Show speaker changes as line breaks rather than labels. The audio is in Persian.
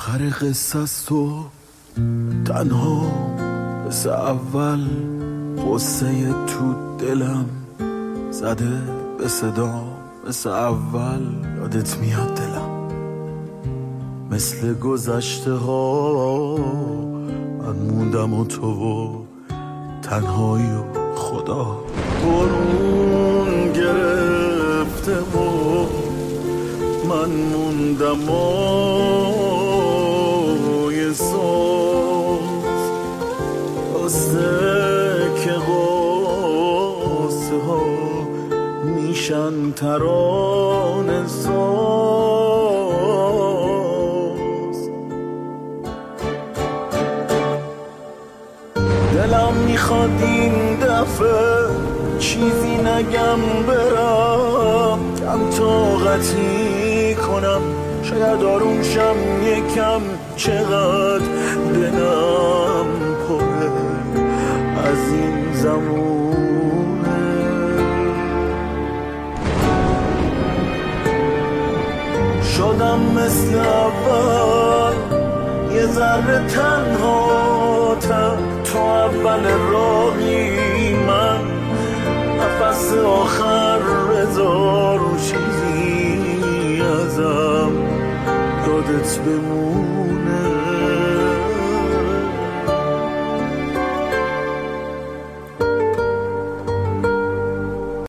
آخر قصه است تو تنها مثل اول، قصه تو دلم زده به صدا مثل اول. یادت میاد دلم مثل گذشته ها، من موندم و تو و تنهایی و خدا. برون گرفته و من موندم و یه ساز راسته که قاسه ها میشن ترانه ساز. دلم میخواد این دفعه چیزی نگم برم، کم طاقتی کنم شاید آروم شم یکم. چقدر دلم پره از این زمونه، شدم مثل اول یه ذره تنها تر. تو اول راهی من نفس آخر بذار چیزی ازم یادت بمونه.